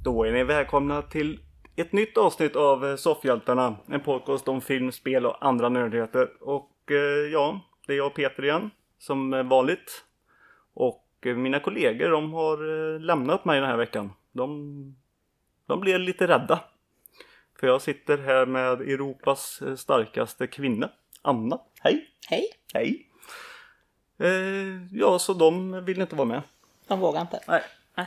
Då är ni välkomna till ett nytt avsnitt av Soffhjältarna. En podcast om film, spel och andra nördigheter. Och ja, det är jag Peter igen, som vanligt. Och mina kollegor, de har lämnat mig den här veckan. De blev lite rädda. För jag sitter här med Europas starkaste kvinna, Anna. Hej! Hej! Hej! Ja, så de vill inte vara med. De vågar inte. Nej,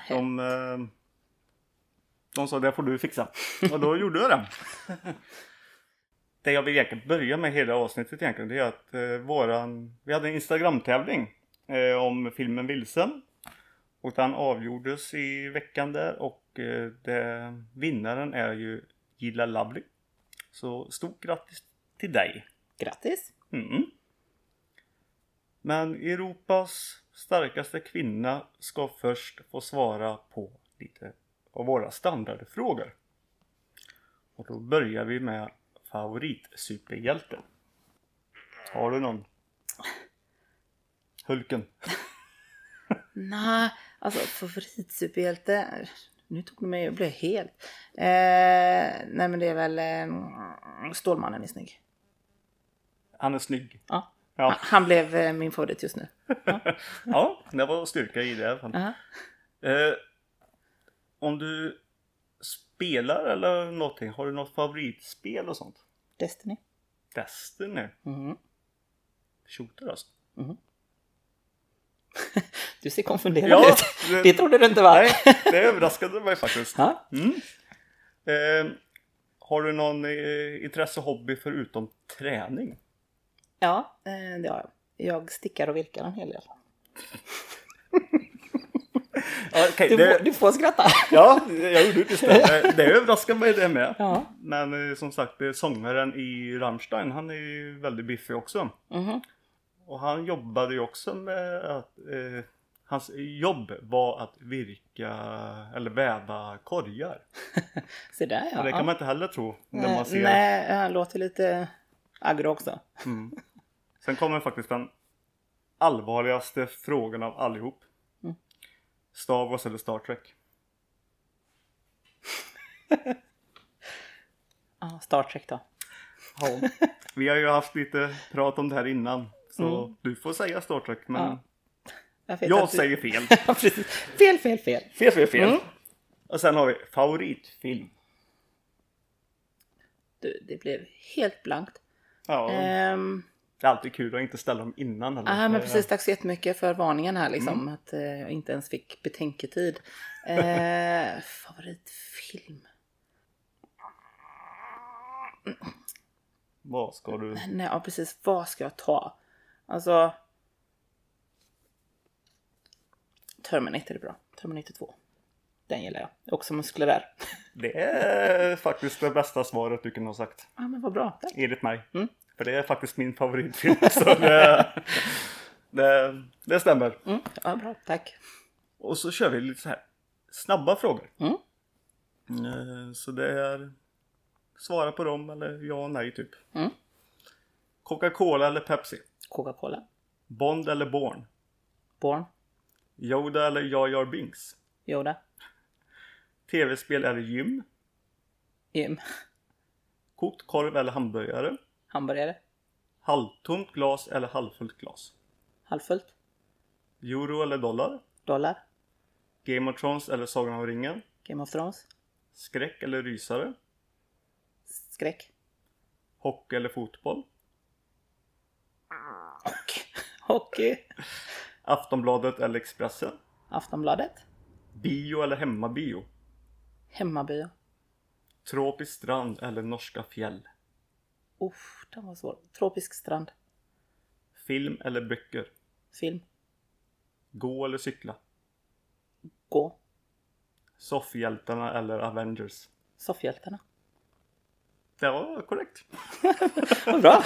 de sa det får du fixa. Och då gjorde jag det. Det jag vill egentligen börja med hela avsnittet egentligen, det är att vi hade en Instagram-tävling om filmen Vilsen. Och den avgjordes i veckan där och vinnaren är ju Gilla Lovely. Så stort grattis till dig. Grattis! Mm. Men Europas starkaste kvinna ska först få svara på lite av våra standardfrågor. Och då börjar vi med favoritsuperhjälte. Har du någon? Hulken? Nej, alltså favoritsuperhjälte. Nu tog du mig och blev helt. Nej men det är väl Stålmannen är snygg. Han är snygg. Ja. Ja. Han blev min favorit just nu. Ja, Ja, det var styrka i det. uh-huh. Om du spelar eller någonting, har du något favoritspel och sånt? Destiny. Destiny? Mm. Shooter alltså? Mm. Du ser konfunderad Ja, ut. Det trodde du inte va? Nej, det överraskade mig faktiskt. Ja. Har du någon intresse och hobby förutom träning? Ja, det har jag. Jag stickar och virkar en hel del. Okay, du får skratta. Ja, jag gjorde just det. Det överraskar mig det med. Ja. Men som sagt, sångaren i Rammstein, han är ju väldigt biffig också. Mm-hmm. Och han jobbade ju också med att hans jobb var att virka eller väva korgar. Så där ja. Och det kan man inte heller tro när man ser. Nej, han låter lite aggro också. Mm. Sen kommer faktiskt den allvarligaste frågan av allihop. Mm. Star Wars eller Star Trek? Ja, Star Trek då. Ja. Vi har ju haft lite prat om det här innan. Så du får säga Star Trek. Men jag säger fel. Precis. Fel. Fel. Och sen har vi favoritfilm. Du, det blev helt blankt. Ja. Det är alltid kul att inte ställa dem innan. Ja, men precis. Tack så jättemycket för varningen här liksom. Att jag inte ens fick betänketid. Favoritfilm. Vad ska du? Nej, ja, precis. Vad ska jag ta? Alltså. Terminator är bra. Terminator 2. Den gillar jag. Också muskler där. Det är faktiskt det bästa svaret du kan ha sagt. Ja, men vad bra. Tack. Enligt mig. Mm. För det är faktiskt min favoritfilm. Så det stämmer. Mm. Ja, bra. Tack. Och så kör vi lite så här snabba frågor. Mm. Så det är svara på dem eller ja och nej typ. Mm. Coca-Cola eller Pepsi? Coca-Cola. Bond eller Bourne? Born. Yoda eller Jar Jar Binks? Yoda. TV-spel eller gym? Gym. Kokt korv eller hamburgare? Hamburgare. Halvtomt glas eller halvfullt glas? Halvfullt. Euro eller dollar? Dollar. Game of Thrones eller Sagan om ringen? Game of Thrones. Skräck eller rysare? Skräck. Hockey eller fotboll? Hockey. Aftonbladet eller Expressen? Aftonbladet. Bio eller hemmabio? Hemmabio. Tropisk strand eller norska fjäll? Den var svår. Tropisk strand. Film eller böcker? Film. Gå eller cykla? Gå. Soffhjältarna eller Avengers? Soffhjältarna. Det var korrekt. Vad bra.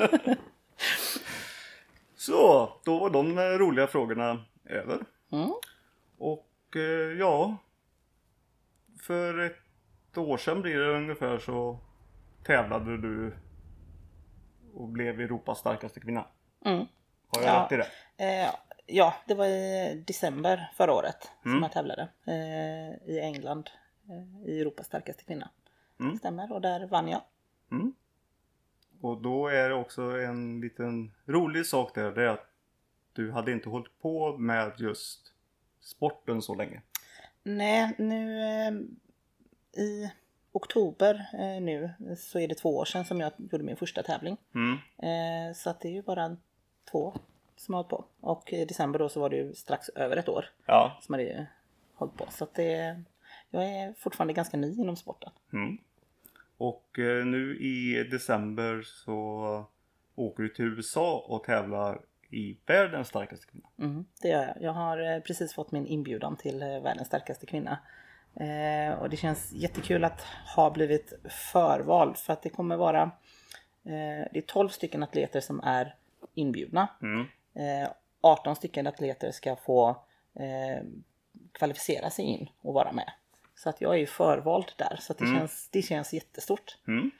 Så, då var de roliga frågorna över. Mm. Och ja, för ett år sedan blir det ungefär så tävlade du och blev Europas starkaste kvinna. Mm. Har jag rätt i det? Ja, det var i december förra året som jag tävlade i England. i Europas starkaste kvinna. Mm. Stämmer, och där vann jag. Mm. Och då är det också en liten rolig sak där. Det är att du hade inte hållit på med just sporten så länge. Nej, nu i oktober nu så är det 2 år sedan som jag gjorde min första tävling. Så att det är ju bara 2 som har hållit på. Och i december då så var det ju strax över 1 år som hade hållit på. Så att jag är fortfarande ganska ny inom sporten. Och nu i december så åker du till USA och tävlar i världens starkaste kvinna. Det gör jag. Jag har precis fått min inbjudan till världens starkaste kvinna. Och det känns jättekul att ha blivit förvald. För att det kommer vara det är 12 stycken atleter som är inbjudna. 18 stycken atleter ska få kvalificera sig in och vara med. Så att jag är ju förvald där. Så att det känns jättestort.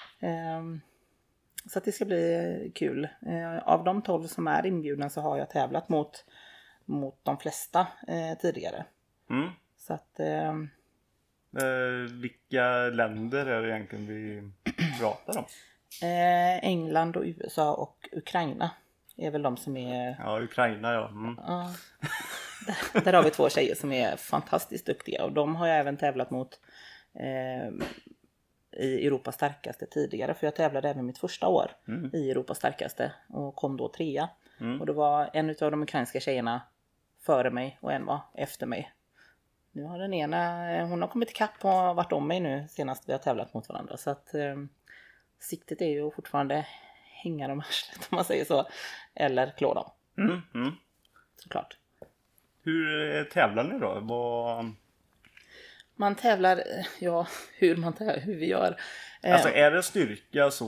Så att det ska bli kul. Av de 12 som är inbjudna så har jag tävlat mot de flesta tidigare. Så att... vilka länder är det egentligen vi pratar om? England och USA och Ukraina är väl de som är... Ja, Ukraina Ja. Där har vi 2 tjejer som är fantastiskt duktiga. Och de har jag även tävlat mot i Europas starkaste tidigare. För jag tävlade även mitt första år i Europas starkaste. Och kom då 3. Och det var en av de ukrainska tjejerna före mig och en var efter mig. Nu har den ena, hon har kommit ikapp och varit om mig nu senast vi har tävlat mot varandra. Så att siktet är ju fortfarande hänga dem arslet om man säger så. Eller klå dem. Såklart. Hur tävlar ni då? Man tävlar, hur vi gör. Alltså är det styrka så...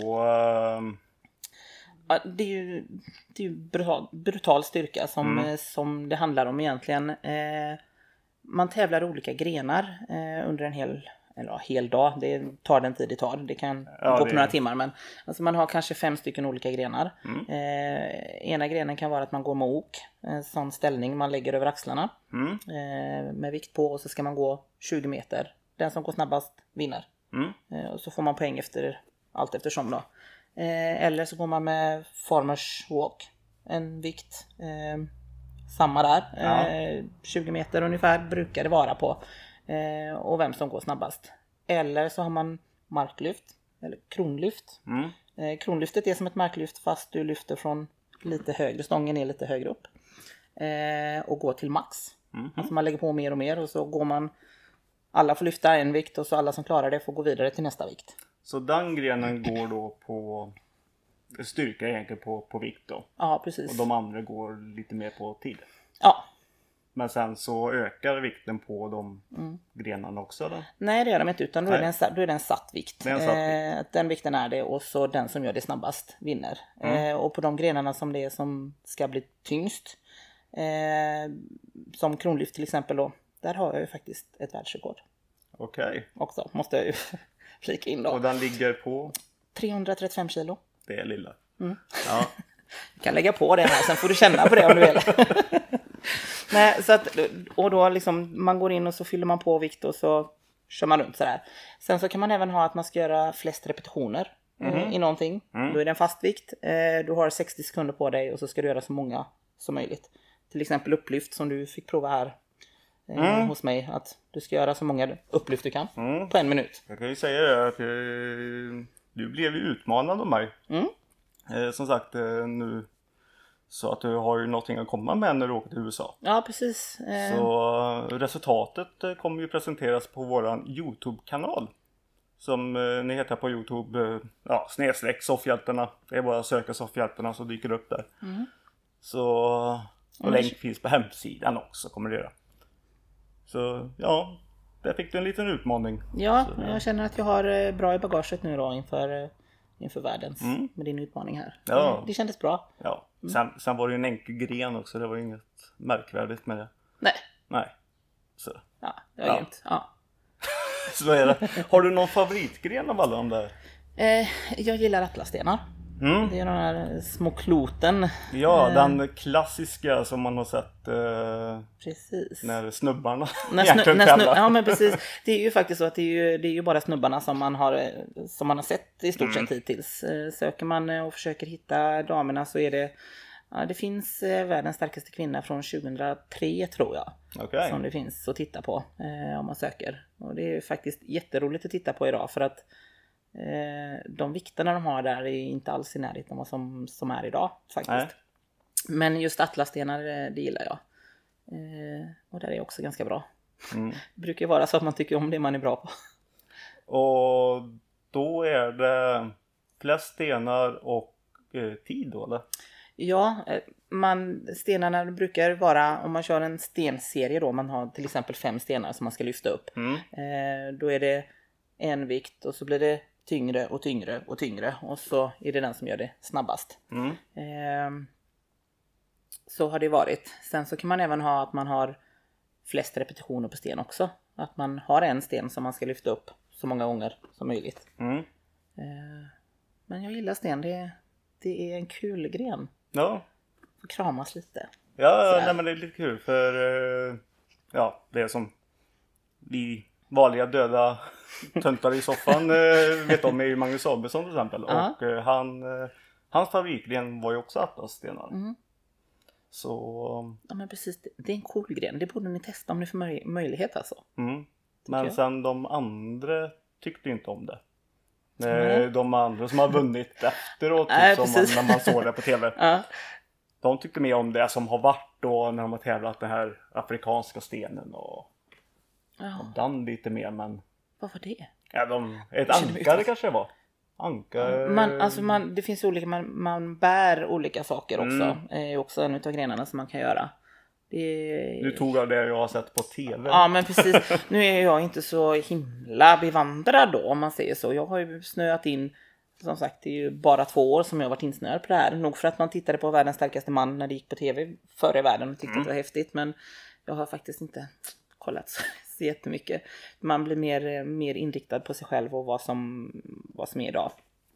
Ja, det är ju brutal styrka som det handlar om egentligen. Man tävlar i olika grenar under en hel dag. Det tar den tid det tar. Det kan gå på några timmar. Men alltså man har kanske 5 stycken olika grenar. Ena grenen kan vara att man går med ok. En sån ställning man lägger över axlarna. Med vikt på. Och så ska man gå 20 meter. Den som går snabbast vinner. Och så får man poäng allt eftersom då. Eller så går man med farmers walk. En vikt. Samma där. 20 meter ungefär brukar det vara på. Och vem som går snabbast. Eller så har man marklyft. Eller kronlyft. Kronlyftet är som ett marklyft fast du lyfter från lite högre. Stången är lite högre upp. Och går till max. Alltså man lägger på mer och mer. Och så går man. Alla får lyfta en vikt. Och så alla som klarar det får gå vidare till nästa vikt. Så den grenen går då på styrka egentligen på vikt då? Ja, precis. Och de andra går lite mer på tid? Ja. Men sen så ökar vikten på de grenarna också då? Nej, det gör de inte, utan då är det en satt vikt. Den vikten är det, och så den som gör det snabbast vinner. Och på de grenarna som det är som ska bli tyngst, som kronlyft till exempel då, där har jag ju faktiskt ett världsrekord. Okej. Också, måste jag ju flika in då. Och den ligger på? 335 kilo. Det är lilla. Ja. Du kan lägga på det här, sen får du känna på det om du vill. Nej, så att, och då liksom man går in och så fyller man på vikt och så kör man runt sådär. Sen så kan man även ha att man ska göra flest repetitioner i någonting. Då är det en fast vikt. Du har 60 sekunder på dig och så ska du göra så många som möjligt. Till exempel upplyft som du fick prova här hos mig. Att du ska göra så många upplyft du kan på 1 minut. Jag kan ju säga det att du blev ju utmanad av mig. Som sagt nu. Så att du har ju någonting att komma med när du åker till USA. Ja, precis. Så resultatet kommer ju presenteras på våran YouTube-kanal. Som ni heter på YouTube, / Soffhjältarna. Det är bara att söka Soffhjältarna så dyker det upp där. Så, och länk finns på hemsidan också, kommer det göra. Så ja, där fick du en liten utmaning. Ja, så, jag känner att jag har bra i bagaget nu då inför världens med din utmaning här. Ja. Det kändes bra. Ja. Sen var det ju en enkel gren också. Det var inget märkvärdigt med det. Nej. Så. Ja, det var grymt. Ja. Så är det. Har du någon favoritgren av alla de där? Jag gillar atlasstenar. Det är de här små kloten. Ja, den klassiska som man har sett Precis. när snubbarna Ja, men precis. Det är ju faktiskt så att det är ju bara snubbarna som man har sett i stort sett hittills. Söker man och försöker hitta damerna så är det... Ja, det finns världens starkaste kvinna från 2003 tror jag. Okay. Som det finns att titta på om man söker. Och det är faktiskt jätteroligt att titta på idag för att de vikterna de har där är inte alls i närheten av vad som är idag faktiskt. Nej. Men just atlasstenar det gillar jag. Och där är också ganska bra. Det brukar vara så att man tycker om det man är bra på. Och då är det flest stenar och tid då eller? Ja, stenarna brukar vara, om man kör en stenserie då, man har till exempel 5 stenar som man ska lyfta upp. Då är det en vikt och så blir det tyngre och tyngre och tyngre och så är det den som gör det snabbast. Så har det varit. Sen så kan man även ha att man har flest repetitioner på sten också. Att man har en sten som man ska lyfta upp så många gånger som möjligt. Men jag gillar sten, det är en kul gren. Ja. Får kramas lite. Ja, nej, men det är lite kul för det är som vi vanliga döda töntar i soffan vet om är ju Magnus Abelsson till exempel. Och hans favoritgren var ju också atlasstenar. Så... Ja men precis, det är en cool gren. Det borde ni testa om ni får möjlighet alltså. Men sen de andra tyckte inte om det. De andra som har vunnit efteråt när man såg det på tv. De tyckte mer om det som har varit då när de har tävlat den här afrikanska stenen och den lite mer, men... Vad var det? Ja, ett ankare kanske det var. Det finns olika, man bär olika saker också. Är också en utav grenarna som man kan göra. Nu tog jag det jag har sett på tv. Ja men precis, nu är jag inte så himla bevandrad då om man säger så. Jag har ju snöat in, som sagt det är ju bara 2 år som jag har varit insnöad på det här. Nog för att man tittade på Världens starkaste man när det gick på tv förra i världen och tyckte att det var häftigt. Men jag har faktiskt inte kollat så jättemycket. Man blir mer inriktad på sig själv och vad som är idag.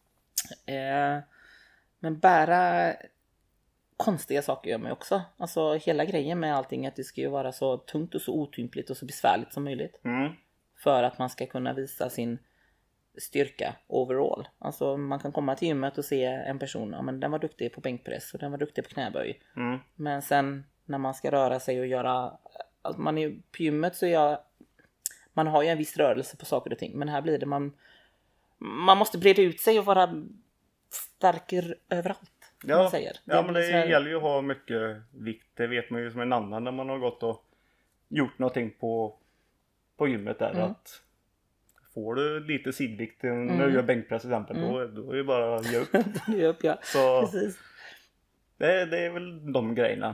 Men bära konstiga saker gör man också. Alltså hela grejen med allting att det ska ju vara så tungt och så otympligt och så besvärligt som möjligt. För att man ska kunna visa sin styrka overall. Alltså man kan komma till gymmet och se en person, ja men den var duktig på bänkpress och den var duktig på knäböj. Men sen när man ska röra sig och göra, alltså man är på gymmet så man har ju en viss rörelse på saker och ting. Men här blir det man måste breda ut sig och vara starkare överallt. Ja, men det gäller ju att ha mycket vikt. Det vet man ju som en annan när man har gått och gjort någonting på gymmet där. Att får du lite sidvikt när du gör bänkpress till exempel, då är det bara att ge upp. Ge upp, ja. Så precis. Det är väl de grejerna.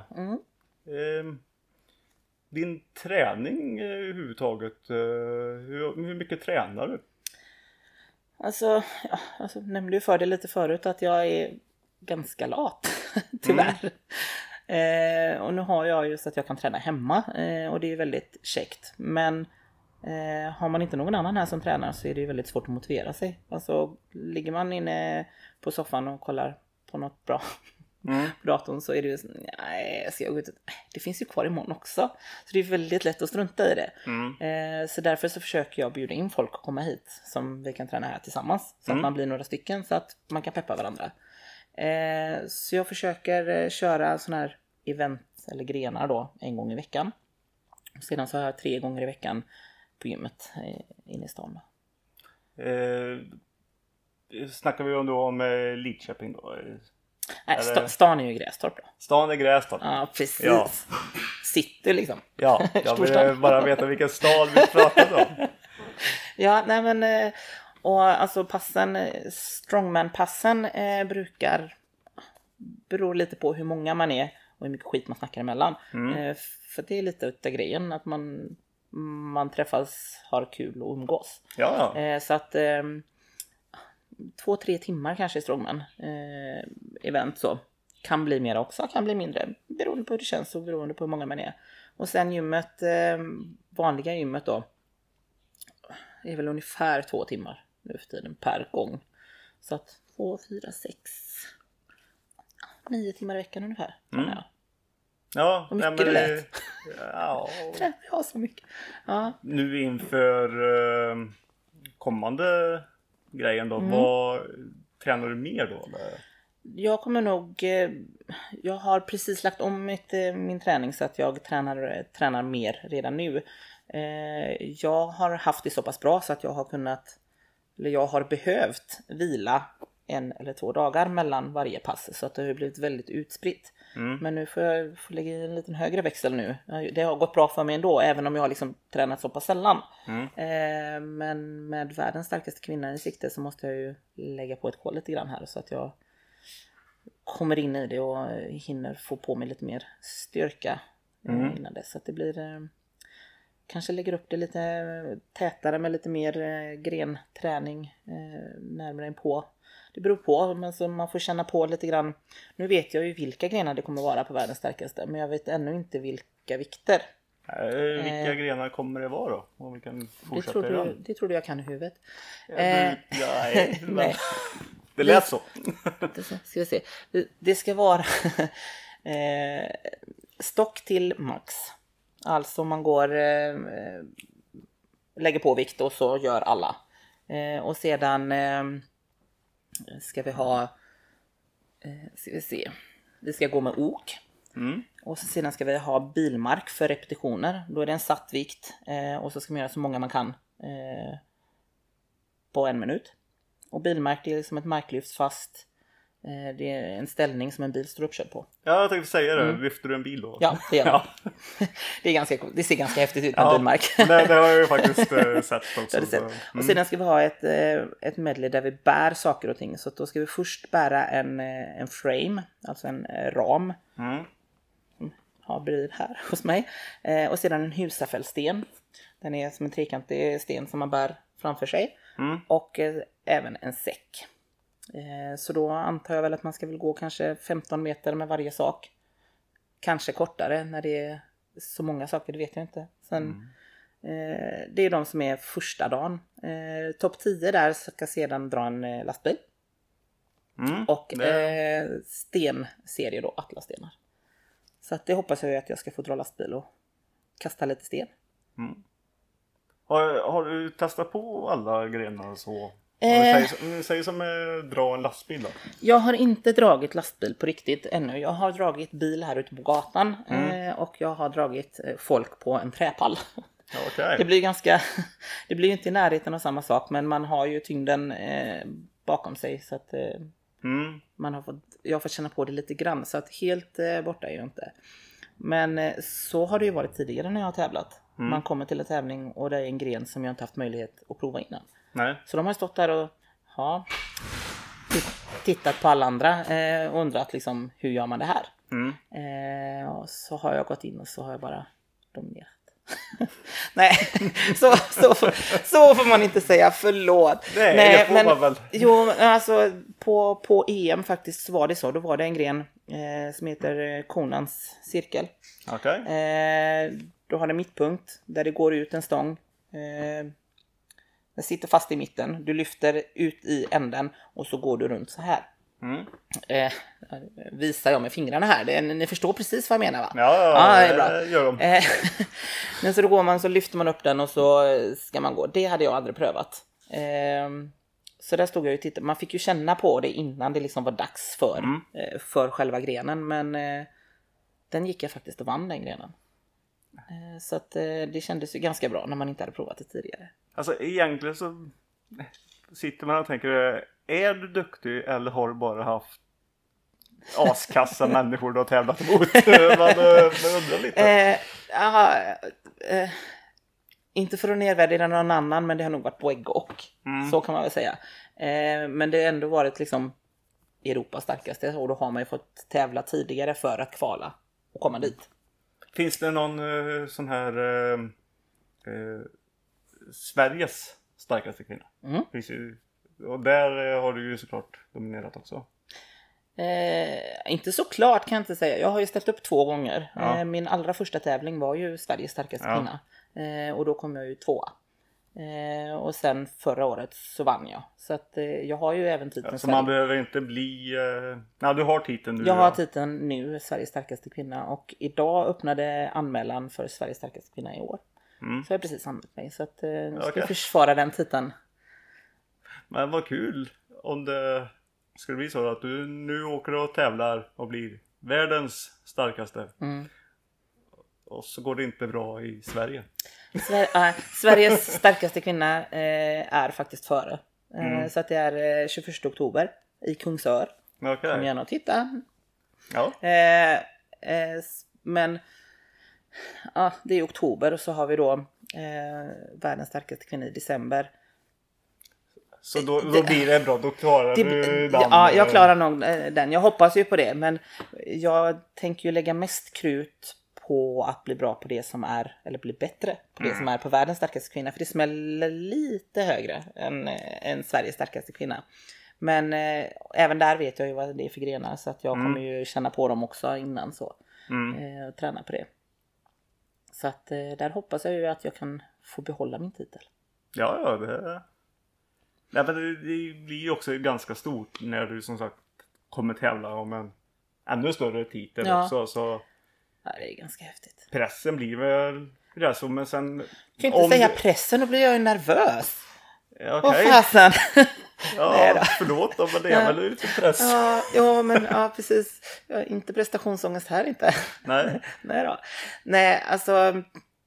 Din träning överhuvudtaget, hur mycket tränar du? Alltså nämnde ju för det lite förut att jag är ganska lat, tyvärr. Och nu har jag just att jag kan träna hemma och det är väldigt käckt. Men har man inte någon annan här som tränar så är det ju väldigt svårt att motivera sig. Alltså ligger man inne på soffan och kollar på något bra på datorn så är det ju nej, ska jag gå ut? Det finns ju kvar imorgon också. Så det är väldigt lätt att strunta i det. Så därför så försöker jag bjuda in folk att komma hit som vi kan träna här tillsammans. Så att man blir några stycken så att man kan peppa varandra. Så jag försöker köra sån här event eller grenar då en gång i veckan. Och sedan så har jag 3 gånger i veckan på gymmet inne i stan. Snackar vi om Lidköping då? Nej, stan är ju Grästorp då. Stan är Grästorp. Ja, precis. Ja. City liksom. Ja, jag vill bara veta vilken stad vi pratar om. Ja, nej men och alltså strongman-passen beror lite på hur många man är och hur mycket skit man snackar emellan. För det är lite utav grejen att man träffas, har kul och umgås. Ja. Så att 2-3 timmar kanske i strongman event så kan bli mer också, kan bli mindre beroende på hur det känns och beroende på hur många man är. Och sen gymmet, vanliga gymmet då är väl ungefär 2 timmar nu för tiden per gång. Så att 2, 4, 6, 9 timmar i veckan ungefär. Ja, och mycket det lät. Ja. Tränar jag så mycket. Ja. Nu inför kommande grejen då, vad tränar du mer då? Eller? Jag kommer nog, jag har precis lagt om min träning så att jag tränar mer redan nu. Jag har haft det så pass bra så att jag har behövt vila 1 eller 2 dagar mellan varje pass, så att det har blivit väldigt utspritt. Men nu får jag lägga i en liten högre växel nu. Det har gått bra för mig ändå, även om jag har liksom tränat så pass sällan. Men med världens starkaste kvinna i sikte så måste jag ju lägga på ett kol lite grann här, så att jag kommer in i det och hinner få på mig lite mer styrka innan dess. Så att det blir kanske lägger upp det lite tätare med lite mer grenträning närmare in på. Det beror på, men så man får känna på lite grann. Nu vet jag ju vilka grenar det kommer vara på världens starkaste, men jag vet ännu inte vilka vikter. Vilka grenar kommer det vara då? Om vi kan fortsätta det tror du jag kan i huvudet. Nej. Det lät så. Ska vi se. Det ska vara stock till max. Alltså man går lägger på vikt och så gör alla. Och sedan ska vi ha vi ska gå med ok. Och så sedan ska vi ha bilmark för repetitioner. Då är det en satt vikt och så ska man göra så många man kan på 1 minut. Och bilmark, det är som ett marklyft fast det är en ställning som en bil står uppkörd på. Ja, jag tänkte säga det. Lyfter du en bil då? Ja, det gör jag. Det ser ganska häftigt ut med bilmark. Det har jag ju faktiskt sett också. Och sedan ska vi ha ett medley där vi bär saker och ting. Så då ska vi först bära en frame, alltså en ram. Har bredvid här hos mig. Och sedan en husafällsten. Den är som en trekantig sten som man bär framför sig. Och även en säck. Så då antar jag väl att man ska väl gå kanske 15 meter med varje sak. Kanske kortare när det är så många saker, det vet jag inte. Sen, det är de som är första dagen. Topp 10 där ska sedan dra en lastbil. Och stenserie då, atlasstenar. Så att det hoppas jag att jag ska få dra lastbil och kasta lite sten. Har du testat på alla grenar så? Säg som dra en lastbil då. Jag har inte dragit lastbil på riktigt ännu. Jag har dragit bil här ute på gatan. Och jag har dragit folk på en träpall. Okay. Det blir ju inte i närheten av samma sak. Men man har ju tyngden bakom sig. Så att jag har fått känna på det lite grann. Så att helt borta är ju inte. Men så har det ju varit tidigare när jag har tävlat. Man kommer till en tävling och det är en gren som jag inte haft möjlighet att prova innan. Nej. Så de har stått där och tittat på alla andra och undrat liksom, hur gör man det här? Och så har jag gått in och så har jag bara dominerat. Nej, så får man inte säga, förlåt. Nej, det får man väl. Jo, alltså på EM faktiskt så var det så. Då var det en gren som heter konans cirkel. Okay. Då har det mittpunkt där det går ut en stång. Den sitter fast i mitten. Du lyfter ut i änden och så går du runt så här. Visar jag med fingrarna här. Ni förstår precis vad jag menar, va? Ja, det är bra. Gör de. Men så då går man, så lyfter man upp den och så ska man gå. Det hade jag aldrig prövat. Så där stod jag och tittade. Man fick ju känna på det innan det liksom var dags för själva grenen. Men den gick jag faktiskt och vann, den grenen. Så att det kändes ju ganska bra när man inte hade provat det tidigare. Alltså egentligen så sitter man och tänker, är du duktig eller har du bara haft askassa människor du har tävlat emot? Man undrar lite. Inte för att nedvärdera någon annan, men det har nog varit både och. Så kan man väl säga. Men det har ändå varit liksom Europas starkaste, och då har man ju fått tävla tidigare för att kvala och komma dit. Finns det någon sån här Sveriges starkaste kvinna? Finns ju, och där har du ju såklart dominerat också. Inte så klart kan jag inte säga. Jag har ju ställt upp 2 gånger. Min allra första tävling var ju Sveriges starkaste kvinna. Och då kom jag ju 2. Och sen förra året så vann jag. Så att jag har ju även titeln. Så man behöver inte bli... Nej, du har titeln nu. Jag har titeln nu, Sveriges starkaste kvinna. Och idag öppnade anmälan för Sveriges starkaste kvinna i år. Så jag har precis anmält mig. Så att nu ska jag försvara den titeln. Men vad kul om det skulle bli så att du nu åker och tävlar och blir världens starkaste. Och så går det inte bra i Sverige. Sveriges starkaste kvinna är faktiskt före. Så att det är 21 oktober i Kungsör. Okay. Kom gärna och titta. Ja. Men ja, det är oktober och så har vi då världens starkaste kvinna i december. Så då blir det bra, då klarar du den. Ja, jag klarar nog den. Jag hoppas ju på det, men jag tänker ju lägga mest krut på att bli bra på det som är, eller bli bättre på det som är på världens starkaste kvinna. För det smäller lite högre än Sveriges starkaste kvinna. Men även där vet jag ju vad det är för grenar, så att jag kommer ju känna på dem också innan så. Och träna på det. Så att där hoppas jag ju att jag kan få behålla min titel. Ja, Nej, men det blir ju också ganska stort när du som sagt kommer tävla om en ännu större titel också. Så ja, det är ganska häftigt. Pressen blir väl det så, men sen... Jag kan inte säga pressen, då blir jag ju nervös. Okej. Åh fasen. Ja, förlåt då, men det är väl lite press. Ja, men ja, precis. Jag har inte prestationsångest här inte. Nej. Nej då. Nej, alltså...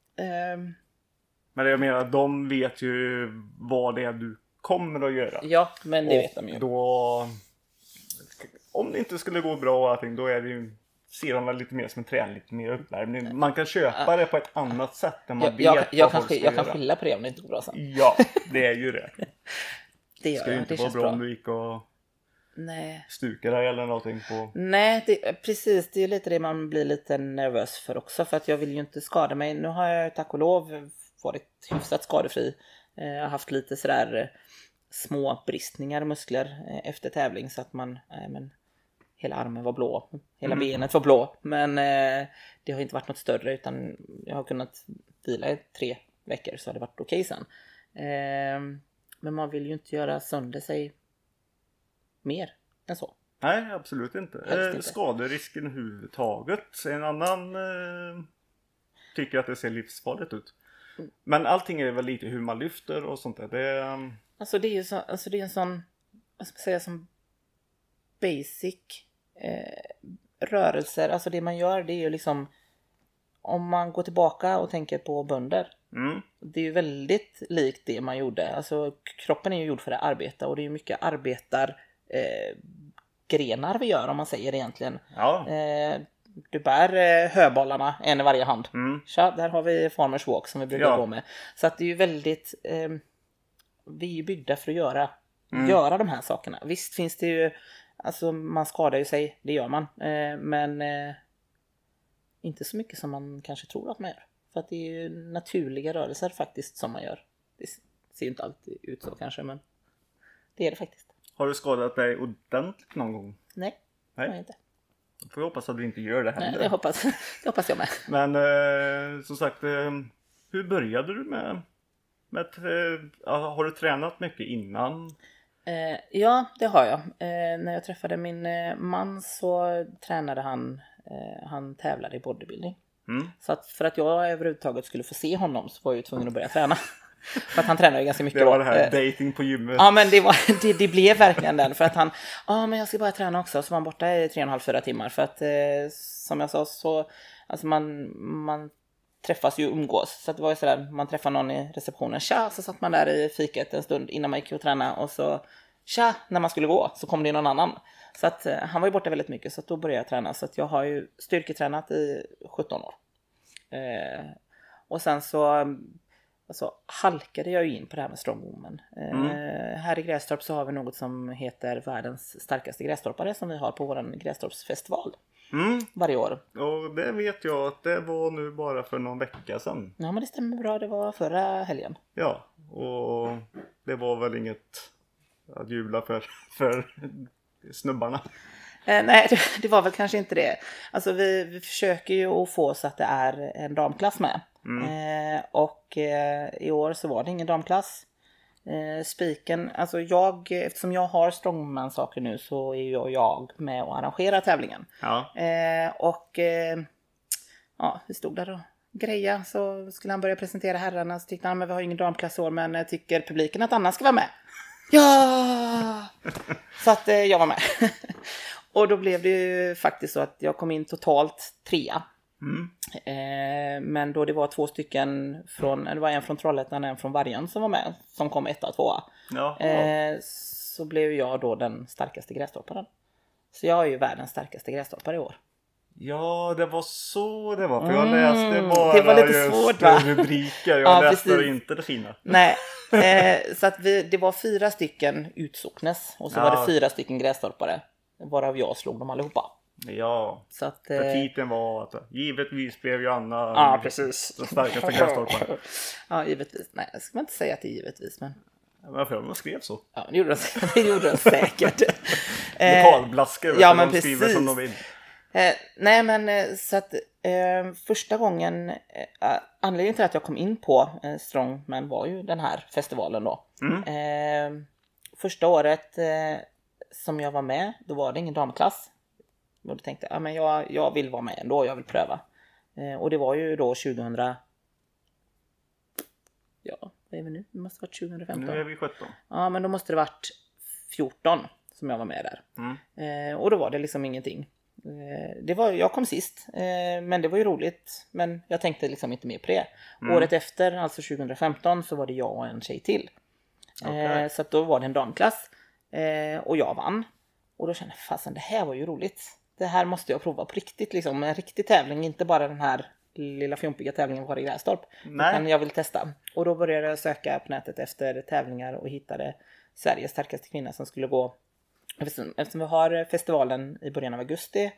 Men jag menar, de vet ju vad det är du kommer att göra. Ja, men det vet de ju. Då, om det inte skulle gå bra och allting, då är det ju, ser de väl lite mer som en träning, lite mer uppvärmning. Man kan köpa det på ett annat sätt än man vet jag kan skylla på det om det inte går bra sen. Ja, det är ju det. Det gör ska ju inte vara bra om du gick och stukar dig eller någonting på... Nej, precis. Det är lite det man blir lite nervös för också. För att jag vill ju inte skada mig. Nu har jag tack och lov varit hyfsat skadefri. Jag har haft lite sådär små bristningar i muskler efter tävling. Så att hela armen var blå. Hela benet var blå. Men det har inte varit något större, utan jag har kunnat vila i 3 veckor, så har det varit okej sen. Men man vill ju inte göra sönder sig mer än så. Nej, absolut inte. Skaderisken överhuvudtaget. En annan tycker att det ser livsfarligt ut. Men allting är väl lite hur man lyfter och sånt där. Alltså det är ju så, det är en sån, vad ska man säga, som basic rörelser. Alltså det man gör, det är ju liksom, om man går tillbaka och tänker på bönder. Det är ju väldigt likt det man gjorde. Alltså kroppen är ju gjord för att arbeta, och det är ju mycket grenar vi gör, om man säger egentligen. Ja. Du bär höbollarna, en i varje hand. Så där har vi farmers walk som vi brukar gå med. Så att det är ju väldigt vi är ju byggda för att göra de här sakerna. Visst finns det ju, alltså man skadar ju sig, det gör man, men inte så mycket som man kanske tror att man gör. För att det är ju naturliga rörelser faktiskt som man gör. Det ser ju inte alltid ut så kanske, men det är det faktiskt. Har du skadat dig ordentligt någon gång? Nej, det har jag inte. Då får jag hoppas att du inte gör det heller. Nej, det hoppas jag med. Men som sagt, hur började du med har du tränat mycket innan? Ja, det har jag. När jag träffade min man så tränade han tävlade i bodybuilding. Så att för att jag överhuvudtaget skulle få se honom så var jag ju tvungen att börja träna. För att han tränar ju ganska mycket. Det var det här dating på gymmet. Ja, men det blev verkligen den. För att han, men jag ska bara träna också. Så var han borta i 3,5-4 timmar. För att som jag sa så, alltså man träffas ju och umgås. Så att det var ju sådär, man träffade någon i receptionen. Tja, så satt man där i fiket en stund innan man gick och träna. Och så, tja, när man skulle gå så kom det någon annan. Så att han var ju borta väldigt mycket. Så att då började jag träna. Så att jag har ju styrketränat i 17 år. Och sen så halkade jag ju in på det här med strongwoman. Här i Grästorp så har vi något som heter världens starkaste grästorpare, som vi har på våran Grästorpsfestival varje år. Och det vet jag att det var nu bara för någon vecka sedan. Ja, men det stämmer bra, det var förra helgen. Ja, och det var väl inget att jubla för snubbarna. Nej, det var väl kanske inte det. Alltså vi försöker ju att få så att det är en damklass med. Och i år så var det ingen damklass. Spiken, alltså eftersom jag har strongman-saker nu så är jag med och arrangerar tävlingen. Ja. Vi stod där och greja, så skulle han börja presentera herrarna, så tyckte han, men vi har ingen damklass i år, men tycker publiken att Anna ska vara med? Ja! Så att jag var med. Och då blev det ju faktiskt så att jag kom in totalt 3. Men då det var 2 stycken det var en från Trollhättan och en från Vargön som var med, som kom 1 och 2. Så blev jag då den starkaste grästorparen. Så jag är ju världens starkaste grästorpare i år. Ja, det var så det var. För jag läste bara det var lite svårt, va? rubriker. Jag läste inte det fina. Nej, så att det var 4 stycken utsocknes. Och så var det 4 stycken grästorpare. Varav jag slog dem allihopa. Ja, så att, för titeln var att givetvis blev ju Anna precis. den starkaste grästorparen. Ja, givetvis. Nej, jag ska inte säga att det är givetvis, men... Varför de skrev så? Ja, det gjorde de säkert. Lokalblaskor, ja, men de precis. skriver som de vill. Nej, men så att första gången, anledningen till att jag kom in på Strongman var ju den här festivalen då. Första året som jag var med, då var det ingen damklass. Och då tänkte jag, men jag vill vara med ändå, jag vill pröva. Och det var ju då 2000... Ja, vad är vi nu? Det måste ha varit 2015. Nu är vi 17. Ja, men då måste det varit 14 som jag var med där. Och då var det liksom ingenting. Jag kom sist, men det var ju roligt. Men jag tänkte liksom inte mer på det. Året efter, alltså 2015, så var det jag och en tjej till. Så att då var det en damklass. Och jag vann. Och då kände jag, fasen, det här var ju roligt. Det här måste jag prova på riktigt, liksom. En riktig tävling, inte bara den här lilla fjompiga tävlingen var i Grästorp. Utan jag vill testa. Och då började jag söka på nätet efter tävlingar och hittade Sveriges starkaste kvinna som skulle gå. Eftersom vi har festivalen i början av augusti.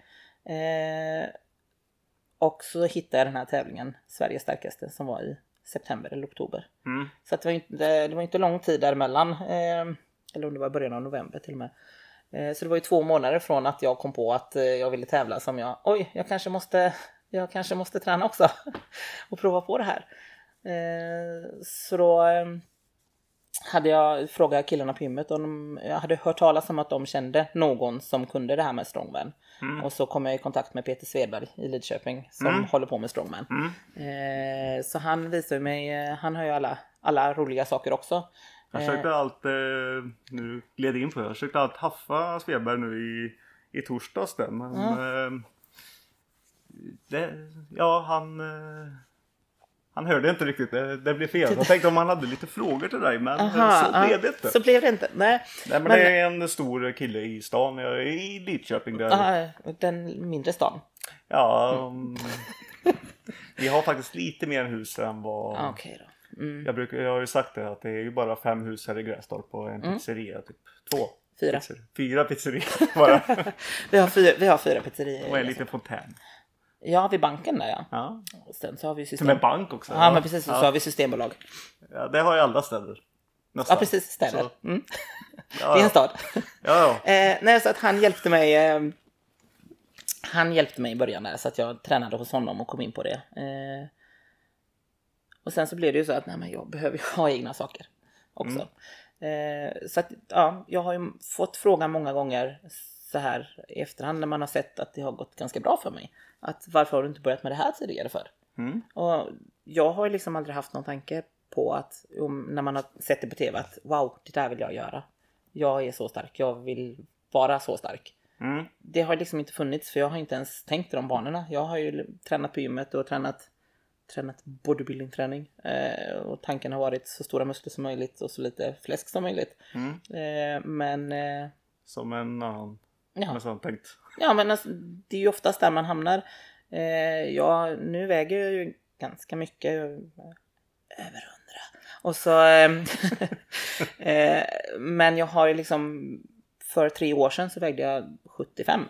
Och så hittade jag den här tävlingen, Sveriges starkaste, som var i september eller oktober. Så att det var inte lång tid däremellan. Eller om det var början av november till och med. Så det var ju 2 månader från att jag kom på att jag ville tävla som jag kanske måste träna också. Och prova på det här. Så då hade jag frågat killarna på gymmet om jag hade hört talas om att de kände någon som kunde det här med strongman. Och så kom jag i kontakt med Peter Svedberg i Lidköping som håller på med strongman. Så han visade mig, han har ju alla roliga saker också. Jag försökte nu gled in på det. Jag försökte haffa Svedberg nu i torsdags där, men han hörde inte riktigt, det blev fel. Jag tänkte om han hade lite frågor till dig, men så blev det inte. Så blev det inte, nej. Nej, men det är en stor kille i stan, jag är i Lidköping där. Den mindre stan. Ja, vi har faktiskt lite mer hus än vad... Okej då. Jag har ju sagt det, att det är ju bara 5 hus här i Grästorp och en pizzeria, typ 2. 4. 4 pizzerior bara. vi har 4 pizzerior. Och en liten fontän. Ja, vid banken där, ja. Och sen så har vi Som en bank också. Ja, men precis. Så har vi systembolag. Ja, det har ju alla städer. Nästan. Ja, precis. Städer. Så. Det är en stad. Ja. Nej, så att han hjälpte mig. Han hjälpte mig i början där, så att jag tränade hos honom och kom in på det. Och sen så blev det ju så att jag behöver ha egna saker också. Så att jag har ju fått frågan många gånger så här i efterhand när man har sett att det har gått ganska bra för mig. Att varför har du inte börjat med det här tidigare för? Och jag har ju liksom aldrig haft någon tanke på att när man har sett det på tv att wow, det där vill jag göra. Jag är så stark, jag vill vara så stark. Det har liksom inte funnits, för jag har inte ens tänkt i de banorna. Jag har ju tränat på gymmet och tränat bodybuilding-träning. Och tanken har varit så stora muskler som möjligt och så lite fläsk som möjligt. Men... som en annan... Ja. Som tänkt. Ja, men alltså, det är ju oftast där man hamnar. Nu väger jag ju ganska mycket. Över 100. Och så... men jag har ju liksom... För 3 år sedan så vägde jag 75.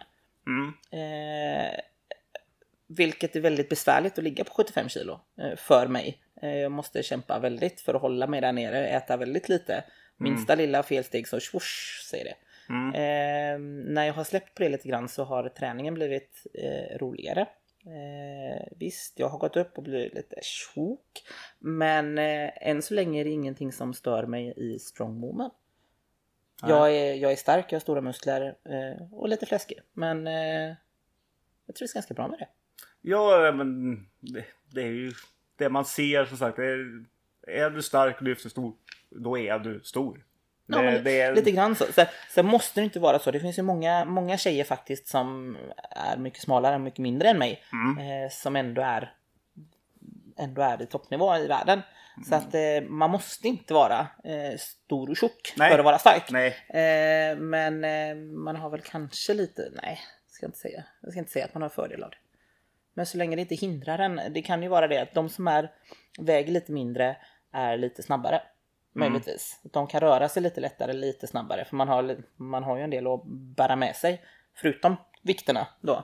Vilket är väldigt besvärligt att ligga på 75 kilo för mig. Jag måste kämpa väldigt för att hålla mig där nere. Äta väldigt lite. Minsta lilla felsteg så swoosh, säger det. När jag har släppt på det lite grann så har träningen blivit roligare. Visst, jag har gått upp och blivit lite tjock. Men än så länge är det ingenting som stör mig i strong movement. Jag är stark, jag har stora muskler och lite fläskig. Men jag tror det är ganska bra med det. Ja, men det är ju det man ser som sagt. Är du stark och lyfter stor, då är du stor. Det är lite grann så. Sen måste det inte vara så. Det finns ju många tjejer faktiskt som är mycket smalare och mycket mindre än mig. Som ändå är i toppnivå i världen. Så att man måste inte vara stor och tjock för att vara stark. Men man har väl kanske lite... Nej, jag ska inte säga att man har fördel av det. Men så länge det inte hindrar en. Det kan ju vara det att de som väger lite mindre är lite snabbare. Möjligtvis. De kan röra sig lite lättare, lite snabbare. För man har ju en del att bära med sig. Förutom vikterna då.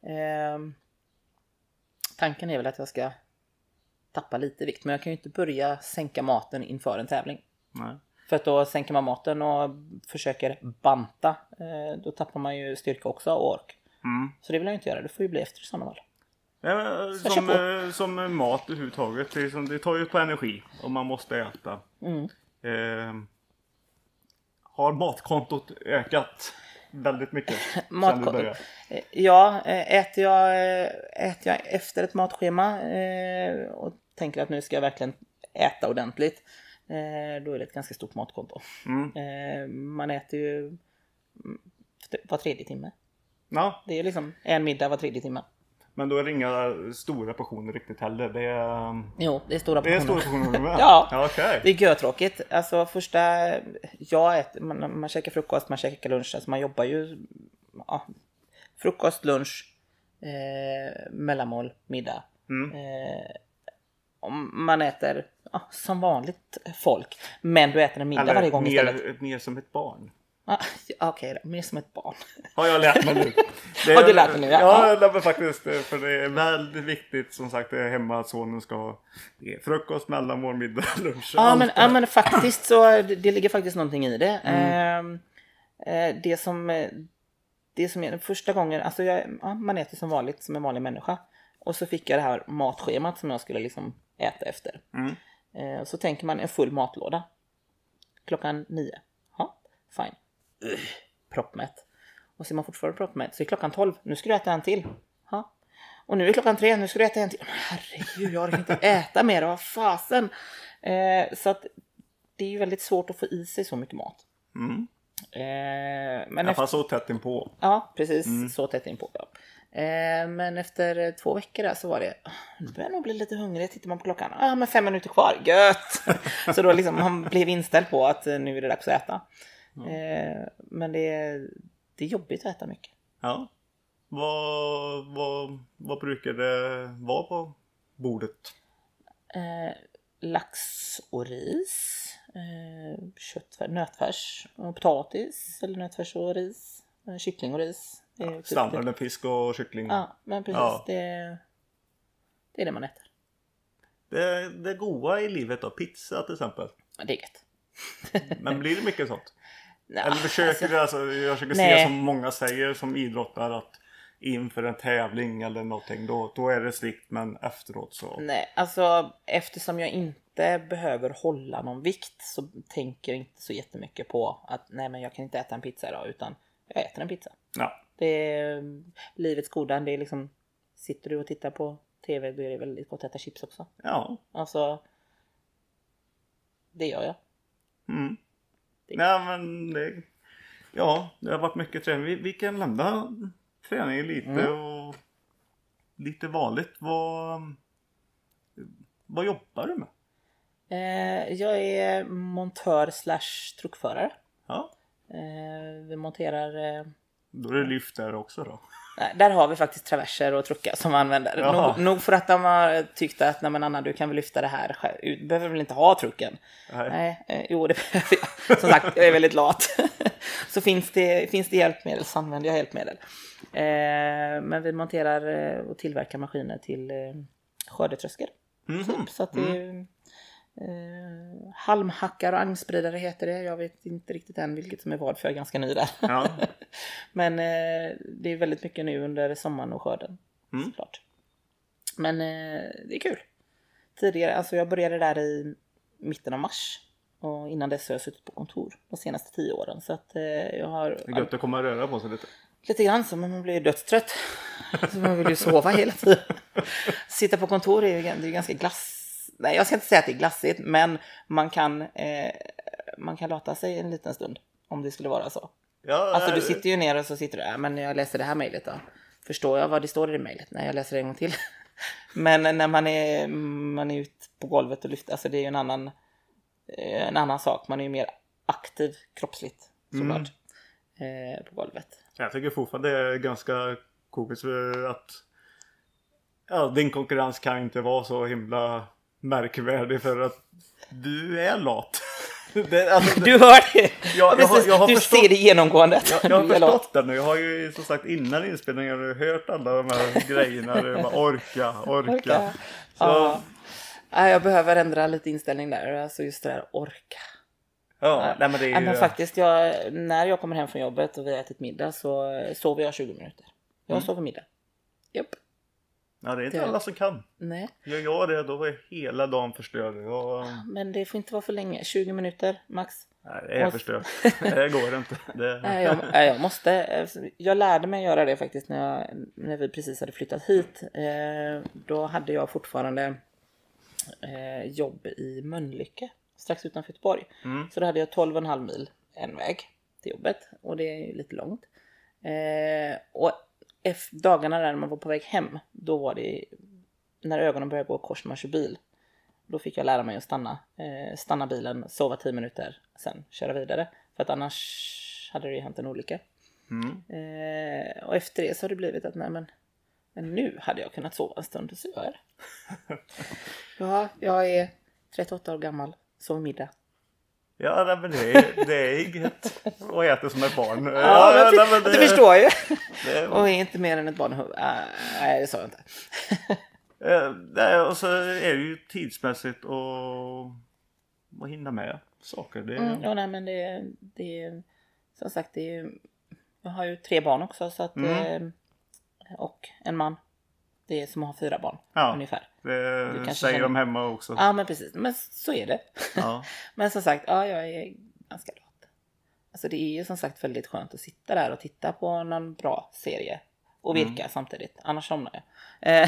Tanken är väl att jag ska tappa lite vikt. Men jag kan ju inte börja sänka maten inför en tävling. Nej. För att då sänker man maten och försöker banta. Då tappar man ju styrka också och ork. Så det vill jag inte göra. Det får ju bli efter i sådana fall. Ja, som mat överhuvudtaget. Det tar ju på energi. Och man måste äta. Har matkontot ökat väldigt mycket sen du började? Ja, äter jag efter ett matschema och tänker att nu ska jag verkligen äta ordentligt, då är det ett ganska stort matkonto. Man äter ju var tredje timme. Ja. Det är liksom en middag var tredje timme. Men då är det inga stora portioner riktigt heller. Jo, det är stora portioner. Det är stora portioner med. Ja, okay. Det är görtråkigt. Alltså man käkar frukost, man käkar lunch. Alltså man jobbar ju frukost, lunch, mellanmål, middag. Man äter som vanligt folk. Men du äter en middag varje gång istället. Mer som ett barn. Okej, mer som ett barn. Har jag lärt mig nu. Har du lärt mig nu? Ja, det är faktiskt. För det är väldigt viktigt som sagt hemma att sonen ska ha frukost, mellanmål, middag, lunch. Ja, men faktiskt så det ligger faktiskt någonting i det. Det som är första gången, alltså man äter som vanligt som en vanlig människa. Och så fick jag det här matschemat som jag skulle liksom äta efter. Så tänker man en full matlåda. Klockan 9. Fine. Proppmätt. Och så är man fortfarande proppmätt. Så är klockan 12. Nu ska du äta en till. Och nu är klockan 3. Nu ska du äta en till. Herregud, jag orkar inte äta mer. Vad fasen. Så att det är ju väldigt svårt att få i sig så mycket mat. Men fast så tätt inpå. Ja, precis. Så tätt inpå. Ja. Men efter 2 veckor där så var det, nu börjar nog bli lite hungrig. Tittar man på klockan, men 5 minuter kvar, gött. Så då liksom man blev inställd på att nu är det dags att äta. Men det är jobbigt att äta mycket. Ja. Vad brukar det vara på bordet? Lax och ris, nötfärs och potatis, eller nötfärs och ris, kyckling och ris. Standarden fisk och kyckling. Ja, men precis. Ja. Det är det man äter. Det goda i livet då, pizza till exempel. Det är gött. Men blir det mycket sånt? Nej, eller försöker jag försöker se som många säger som idrottare att inför en tävling eller någonting då är det strikt, men efteråt så... Nej, alltså eftersom jag inte behöver hålla någon vikt så tänker jag inte så jättemycket på att nej, men jag kan inte äta en pizza idag, utan jag äter en pizza. Ja. Det är livets goda. Det är liksom, sitter du och tittar på tv, då är det väldigt gott att äta chips också. Ja. Alltså, det gör jag. Nej, men det har varit mycket träning. Vi kan lämna träningen lite och lite vanligt. Vad jobbar du med? Jag är montör / truckförare. Ja. Vi monterar... Då är det lyft där också då? Nej, där har vi faktiskt traverser och truckar som använder. Nog för att de har tyckt att nej, men Anna, du kan väl lyfta det här själv. Du behöver väl inte ha trucken? Nej, jo, det behöver jag. Som sagt, jag är väldigt lat. Så finns det hjälpmedel så använder jag hjälpmedel. Men vi monterar och tillverkar maskiner till skördetröskor. Så att Halmhackar och agnspridare heter det. Jag vet inte riktigt än vilket som är vad, för jag är ganska ny där. Ja. Men det är väldigt mycket nu under sommaren och skörden. Såklart. Men det är kul. Tidigare, alltså jag började där i mitten av mars. Och innan dess har jag suttit på kontor de senaste 10 åren. Så att jag har... Det är gött att komma och röra på sig lite. Lite grann så, men man blir dödstrött. Så man vill ju sova hela tiden. Sitta på kontor är ju ganska Nej, jag ska inte säga att det är glassigt, men man kan låta sig en liten stund. Om det skulle vara så. Ja, alltså du sitter ju ner och så sitter du men jag läser det här mejlet då. Förstår jag vad det står i det mejlet? Nej, jag läser det en gång till. Men när man är ute på golvet och lyfter, alltså det är ju en annan sak. Man är ju mer aktiv kroppsligt såklart på golvet. Jag tycker fortfarande det är ganska komiskt för att din konkurrens kan inte vara så himla märkvärdig för att du är lat. Du hör det! Jag har du förstått, ser det genomgående. Jag har förstått det nu. Jag har ju som sagt innan inspelningen hört alla de här grejerna. Bara, orka. Så, ja, jag behöver ändra lite inställning där. Alltså just det där orka. Ja, nej, men det är ju... Men faktiskt, när jag kommer hem från jobbet och vi har ätit middag så sover jag 20 minuter. Jag sover middag. Japp. Ja, det är inte alla som kan. Nej. Gör jag det, då är hela dagen förstörd. Men det får inte vara för länge. 20 minuter max. Nej, det är förstört. Det går inte. Jag måste. Jag lärde mig göra det faktiskt när vi precis hade flyttat hit. Då hade jag fortfarande jobb i Mölnlycke. Strax utanför Göteborg. Så då hade jag 12,5 mil en väg till jobbet. Och det är ju lite långt. Och dagarna där man var på väg hem, då var det när ögonen började gå kors när man kör bil. Då fick jag lära mig att stanna bilen, sova 10 minuter, sen köra vidare. För att annars hade det ju hänt en olycka. Och efter det så har det blivit att men nu hade jag kunnat sova en stund, så gör jag det. Ja, jag är 38 år gammal, sover middag. Ja, men det är inget att äta som ett barn. Du förstår ju. Och är inte mer än ett barn. Nej, det sa jag inte. Och så är det ju tidsmässigt att hinna med saker. Ja, nej, men det är som sagt, jag har ju 3 barn också så att, och en man. Det är som att ha 4 barn ungefär. Det säger de hemma också. Ja, men precis. Men så är det. Ja. Men som sagt, jag är ganska lat. Alltså det är ju som sagt väldigt skönt att sitta där och titta på någon bra serie. Och virka samtidigt. Annars somnar jag.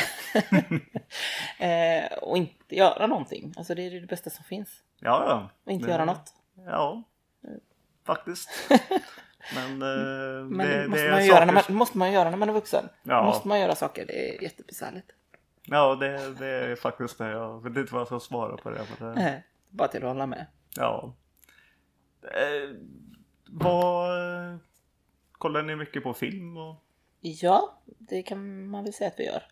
Och inte göra någonting. Alltså det är det bästa som finns. Ja. Och inte göra något. Ja, faktiskt. Men det måste man göra när man är vuxen. Ja. Måste man göra saker. Det är jättebesvärligt. Ja, det är faktiskt det. Jag vet inte vad jag ska svara på det. Nej, bara till att hålla med. Ja. Kollar ni mycket på film? Ja, det kan man väl säga att vi gör.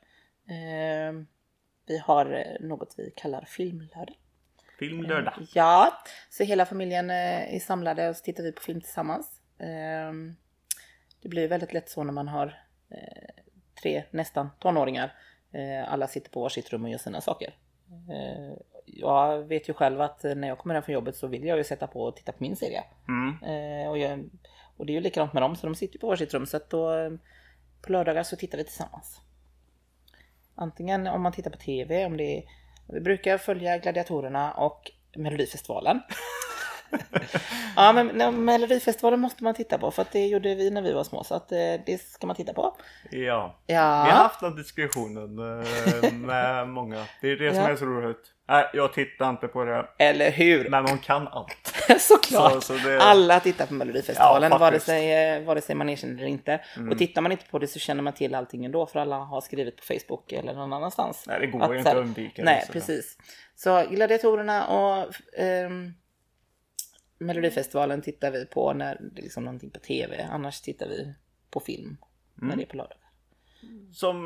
Vi har något vi kallar filmlördag. Filmlördag? Ja, så hela familjen är samlade och så tittar vi på film tillsammans. Det blir väldigt lätt så när man har 3 nästan tonåringar. Alla sitter på varsitt rum och gör sina saker. Jag vet ju själv att när jag kommer hem från jobbet så vill jag ju sätta på och titta på min serie. Och det är ju likadant med dem, så de sitter på varsitt rum. Så att då, på lördagar så tittar vi tillsammans. Antingen om man tittar på tv, vi brukar följa Gladiatorerna och Melodifestivalen. Ja, men Melodifestivalen måste man titta på, för att det gjorde vi när vi var små, så att det ska man titta på. Ja. Vi har haft den diskussionen med många. Det är det som är så roligt. Nej, jag tittar inte på det. Eller hur? Men man kan allt. Såklart. Så det... Alla tittar på Melodifestivalen, ja, vare sig man erkänner eller inte. Och tittar man inte på det så känner man till allting ändå, för alla har skrivit på Facebook eller någon annanstans. Nej, det går ju inte att undvika. Nej, precis. Så Gladiatorerna och Melodifestivalen tittar vi på när det är liksom någonting på tv. Annars tittar vi på film när det är på lördag. Som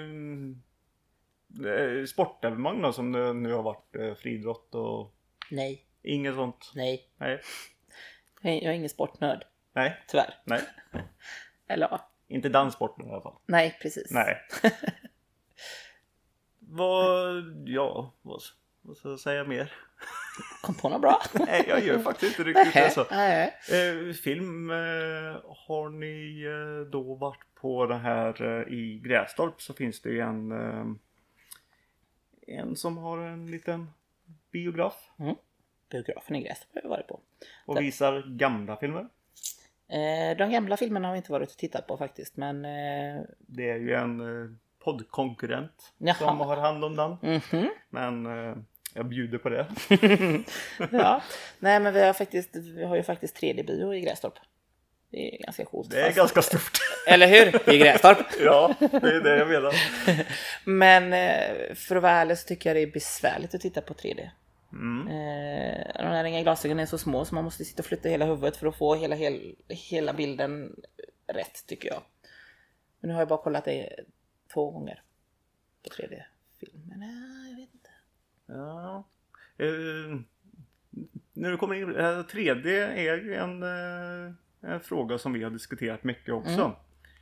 sportevenemang då, som det nu har varit friidrott och... Nej. Inget sånt? Nej. Nej. Jag är ingen sportnörd. Nej. Tyvärr. Nej. Eller ja. Inte danssporten i alla fall. Nej, precis. Nej. Vad ska jag säga mer? Kom på något bra? Nej, jag gör faktiskt inte riktigt det så. Nej. Film, har ni då varit på det här i Grästorp, så finns det ju en som har en liten biograf. Biografen i Grästorp har jag varit på. Och visar gamla filmer. De gamla filmerna har vi inte varit och tittat på faktiskt, men... Det är ju en poddkonkurrent Jaha. som har hand om den. Mhm. Men jag bjuder på det. Ja. Nej, men vi har ju faktiskt 3D-bio i Grästorp. Det är ganska coolt. Det är ganska stort. Eller hur? I Grästorp. Ja, det är det jag menar. Men för att vara ärlig så tycker jag det är besvärligt att titta på 3D. De här inga glasögonen är så små så man måste sitta och flytta hela huvudet för att få hela bilden rätt, tycker jag. Men nu har jag bara kollat det 2 gånger på 3D-film. Men jag vet inte. Ja. När du kommer in, 3D är ju en fråga som vi har diskuterat mycket också.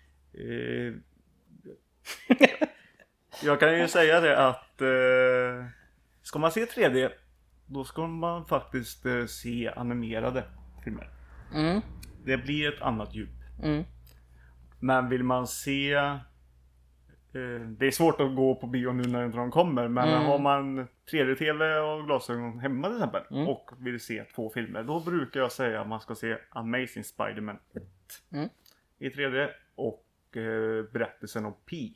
Jag kan ju säga det att ska man se 3D, då ska man faktiskt se animerade filmer. Det blir ett annat djup. Men vill man se, det är svårt att gå på bio nu när inte de kommer, men har man 3D-tv och glasögon hemma till exempel och vill se 2 filmer, då brukar jag säga att man ska se Amazing Spider-Man 1 i 3D och berättelsen om Pi.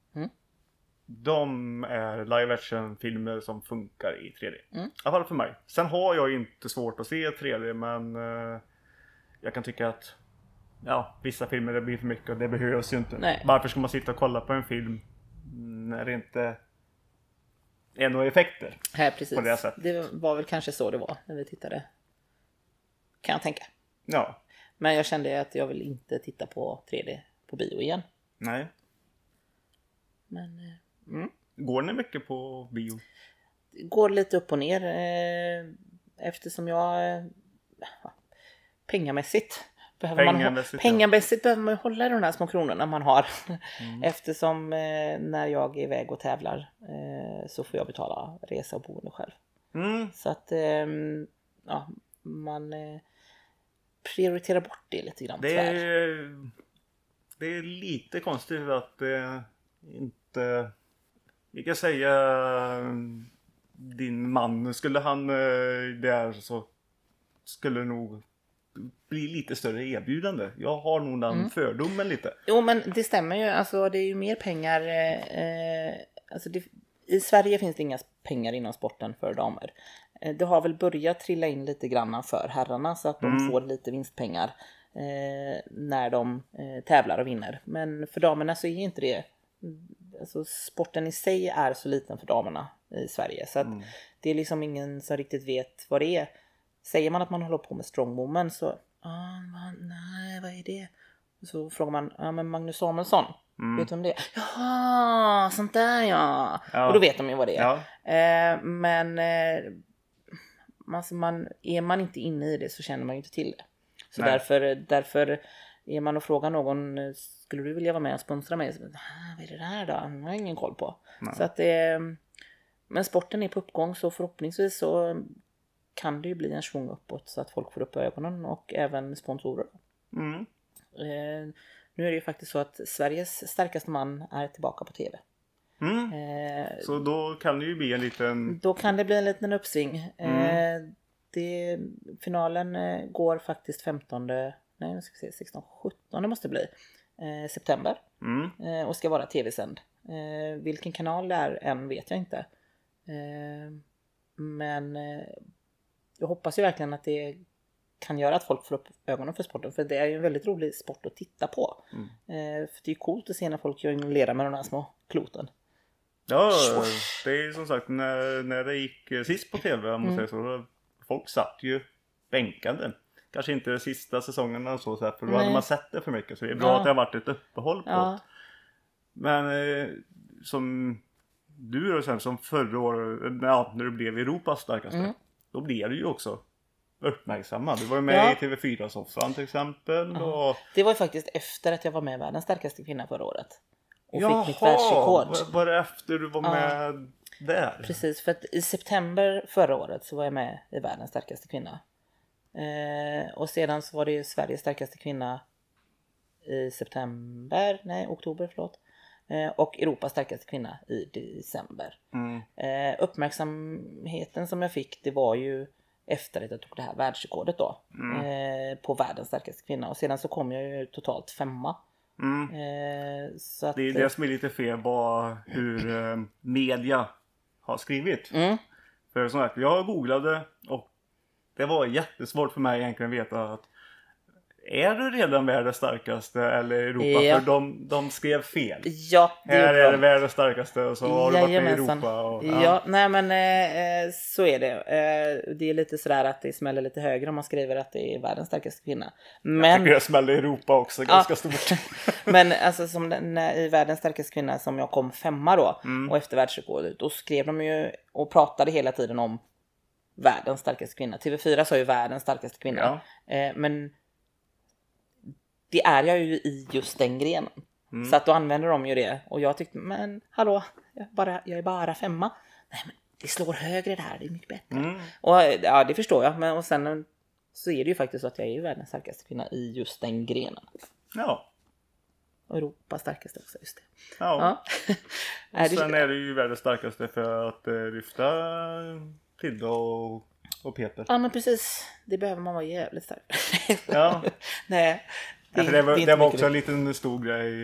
De är live action filmer som funkar i 3D. I alla fall för mig. Sen har jag inte svårt att se 3D, men jag kan tycka att vissa filmer det blir för mycket och det behövs ju inte. Nej. Varför ska man sitta och kolla på en film när det inte är några effekter? Här, precis. På det sättet. Det var väl kanske så det var när vi tittade. Kan jag tänka. Ja. Men jag kände att jag vill inte titta på 3D på bio igen. Nej. Men Går ni mycket på bio? det går lite upp och ner. Eftersom jag pengamässigt behöver man hålla i de där små kronorna man har. Eftersom när jag är iväg och tävlar så får jag betala resa och boende själv. Så att man prioriterar bort det lite grann. Det är lite konstigt att inte, vi kan säga din man, skulle han där så skulle det nog bli lite större erbjudande. Jag har nog den fördomen lite. Jo, men det stämmer ju. Alltså det är ju mer pengar. I Sverige finns det inga pengar inom sporten för damer. Det har väl börjat trilla in lite grann för herrarna så att de får lite vinstpengar när de tävlar och vinner. Men för damerna så är inte det. Alltså sporten i sig är så liten för damerna i Sverige. Så att det är liksom ingen som riktigt vet vad det är. Säger man att man håller på med strongwoman så nej, vad är det? Så frågar man, men Magnus Samuelsson, vet du om det är? Jaha, sånt där ja. Och då vet de ju vad det är. Men alltså är man inte inne i det så känner man ju inte till det. Så därför är man och frågar någon, skulle du vilja vara med och sponsra mig? Så, vad är det där då? Jag har ingen koll på. Så att men sporten är på uppgång, så förhoppningsvis så kan det ju bli en svung uppåt så att folk får upp ögonen och även sponsorer. Nu är det ju faktiskt så att Sveriges starkaste man är tillbaka på tv. Så då kan det ju bli en liten... Då kan det bli en liten uppsving. Finalen går faktiskt 16, 17 det måste bli. September. Och ska vara tv-sänd. Vilken kanal det är än vet jag inte. Men jag hoppas ju verkligen att det kan göra att folk får upp ögonen för sporten. För det är ju en väldigt rolig sport att titta på. För det är ju coolt att se när folk jonglerar med de här små kloten. Ja, det är som sagt när det gick sist på tv om man säger så. Folk satt ju bänkade. Kanske inte sista säsongerna och så här, för då hade man sett det för mycket. Så det är bra att det har varit ett uppehåll på det. Men som du och sen som förra året, när du blev Europas starkaste, då blev du ju också uppmärksammad. Du var ju med i TV4-soffan till exempel. Och... Det var ju faktiskt efter att jag var med Världens starkaste kvinna förra året. Och fick mitt världsrekord. Var det efter du var med där. Precis, för att i september förra året så var jag med i Världens starkaste kvinna. Och sedan så var det ju Sveriges starkaste kvinna i oktober förlåt. Och Europas starkaste kvinna i december. Uppmärksamheten som jag fick, det var ju efter att jag tog det här världsrekordet då. På världens starkaste kvinna. Och sedan så kom jag ju totalt 5:a. Så att, det är det som är lite fel var hur media har skrivit. För som sagt, jag googlade och det var jättesvårt för mig egentligen att veta att är du redan världens starkaste eller Europa? Ja. För de skrev fel. Ja, det här är de. det världens starkaste och så har du varit i Europa. Och, ja, nej men så är det. Det är lite sådär att det smäller lite högre om man skriver att det är världens starkaste kvinna. Men jag tycker det smäller i Europa också ganska stort. Men alltså som i världens starkaste kvinna som jag kom 5:a då och efter världsrekordet, då skrev de ju och pratade hela tiden om världens starkaste kvinna. TV4 sa ju världens starkaste kvinna. Men det är jag ju i just den grenen. Så att då använder de ju det. Och jag tyckte, men hallå, jag är bara 5:a. Nej, men det slår högre där, det är mycket bättre. Och ja, det förstår jag. Men och sen så är det ju faktiskt så att jag är ju världens starkaste kvinna i just den grenen. Ja. Och Europas starkaste också, just det. Ja. Och sen är det ju världens starkaste för att lyfta Tilda och Peter. Ja, men precis. Det behöver man vara jävligt stark. Ja. Nej. Det var också en liten stor grej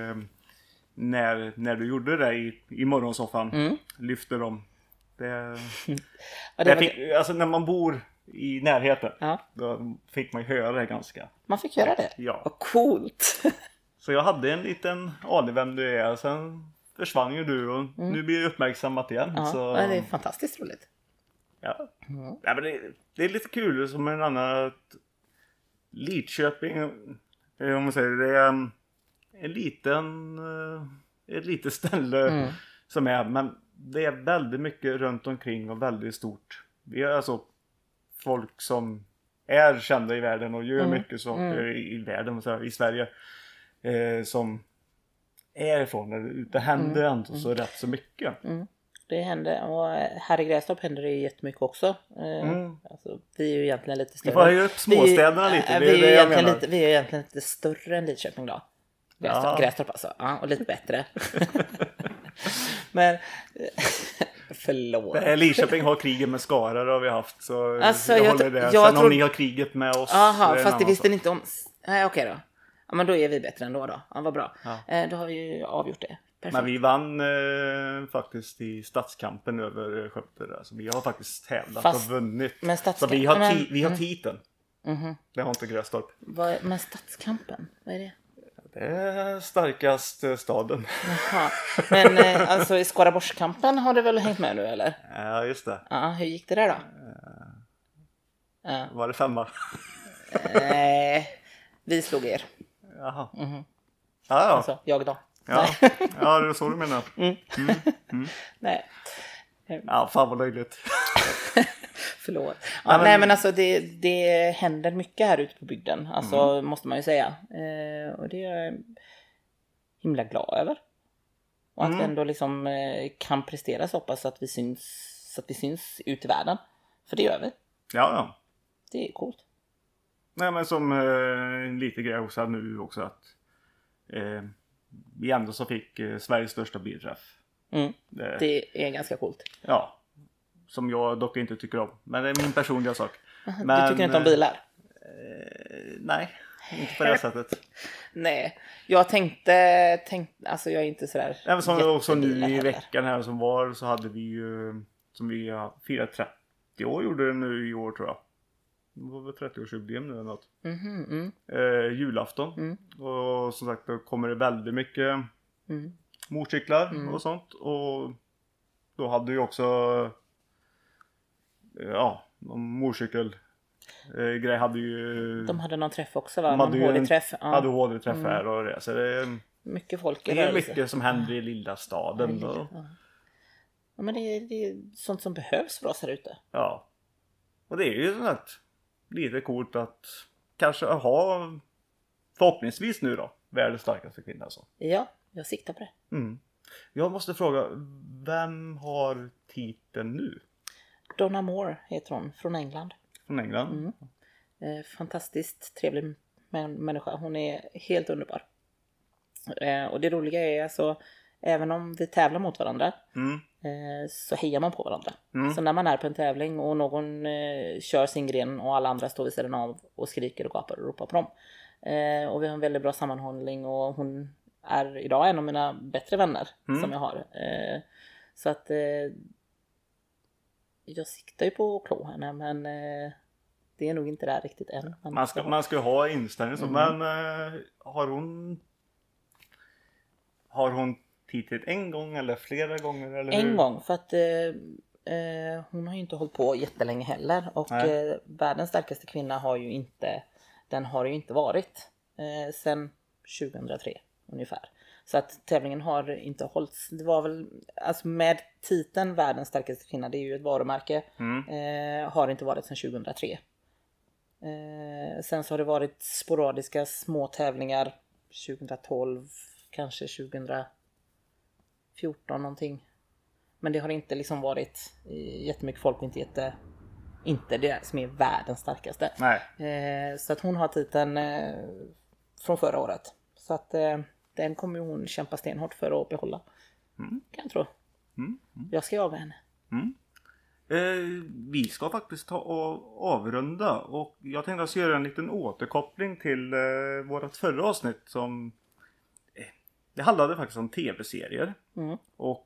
när du gjorde det i morgonsoffan. Lyfte dem. Alltså när man bor i närheten då fick man höra det ganska. Man fick höra det? Ja. Vad coolt. Så jag hade en liten aning vem du är. Sen försvann ju du och nu blir det uppmärksammat igen. Ja, så... det är fantastiskt roligt. Ja. Ja, men det är lite kul som en annan Lidköping, om man säger det är ett litet ställe som är, men det är väldigt mycket runt omkring och väldigt stort. Vi är alltså folk som är kända i världen och gör mycket saker i världen, i Sverige som är ifrån där. Det händer ändå så rätt så mycket. Det händer, och här i Grästorp händer det jättemycket också. Alltså, vi är ju egentligen lite större. Vi får höja upp småstäderna lite, det är det jag menar. Vi är egentligen lite större än Lidköping då. Grästorp alltså, ja, och lite bättre. Men, förlåt. Lidköping har kriget med Skara, det har vi haft. Så alltså, jag håller det. Sen om ni har kriget med oss. Jaha, fast det visste ni inte om. Nej, okej då. Ja, men då är vi bättre ändå då. Ja, vad bra. Ja. Då har vi ju avgjort det. Perfekt. Men vi vann faktiskt i stadskampen över Skövde där. Så vi har faktiskt tävlat och vunnit. Men så vi har titeln. Det har inte Grästorp. Men stadskampen, vad är det? Det är starkaste staden. Jaha. Men alltså i Skaraborgskampen har du väl hängt med nu eller? Ja, just det. Ja, hur gick det där då? Var det 5? Vi slog er. Jaha. Ja. Alltså, jag då. Ja, ja, det är så du menar. Nej. Ja, fan vad löjligt. Förlåt. Ja, nej men alltså det händer mycket här ute på bygden. Alltså måste man ju säga. Och det är jag himla glad över. Och att vi ändå liksom kan prestera så pass att vi syns ut i världen. För det gör vi. Ja. Det är coolt. Nej men som lite grej också nu också att vi ändå så fick Sveriges största bilträff. Det är ganska coolt. Ja. Som jag dock inte tycker om. Men det är min personliga sak. Men, du tycker inte om bilar? Nej, inte på det sättet. Nej, jag tänkte alltså jag är inte sådär. Även som också nu i veckan här som var så hade vi ju som vi har firat 30 år gjorde det nu i år tror jag. Det var väl 30-årsjubileum nu eller något. Julafton. Och som sagt då kommer det väldigt mycket motorcyklar och sånt. Och då hade vi också någon motorcykelgrej hade ju. De hade någon träff också va? Någon HD-träff. Hade HD-träff här och det. Så det är mycket folk. Det är mycket som händer i lilla staden. Ja, men det är sånt som behövs för oss här ute. Ja. Och det är ju sånt lite coolt att kanske ha förhoppningsvis nu då världens starkaste kvinna så. Ja, jag siktar på det. Jag måste fråga, vem har titeln nu? Donna Moore heter hon, från England. Från England? Fantastiskt trevlig människa. Hon är helt underbar. Och det roliga är alltså, även om vi tävlar mot varandra så hejar man på varandra. Så när man är på en tävling och någon kör sin gren och alla andra står vid sidan av och skriker och gapar och ropar på dem. Och vi har en väldigt bra sammanhållning och hon är idag en av mina bättre vänner som jag har. Så att jag siktar ju på att klå henne, men det är nog inte där riktigt än. Man ska ha inställning så, men har hon tittat en gång eller flera gånger? Eller en gång, för att hon har ju inte hållit på jättelänge heller. Och världens starkaste kvinna har ju inte varit sedan 2003 ungefär. Så att tävlingen har inte hållits. Det var väl, alltså med titeln världens starkaste kvinna, det är ju ett varumärke, har inte varit sedan 2003. Sen så har det varit sporadiska små tävlingar 2012, kanske 2014 någonting. Men det har inte liksom varit jättemycket folk och inte det som är världens starkaste. Nej. Så att hon har titeln från förra året. Så att den kommer hon kämpa stenhårt för att behålla. Kan jag tro. Jag ska jaga henne. Vi ska faktiskt ta och avrunda. Och jag tänkte att göra en liten återkoppling till vårt förra avsnitt som... Det handlade faktiskt om tv-serier. Och